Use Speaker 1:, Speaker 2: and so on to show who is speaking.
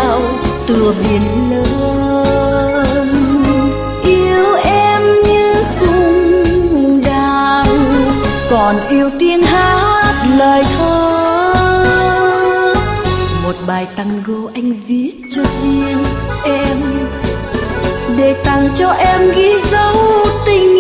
Speaker 1: cao tựa biển lớn. Yêu em như cung đàn, còn yêu tiếng hát lời thơ. Một bài tango anh viết cho riêng em, để tặng cho em ghi dấu tình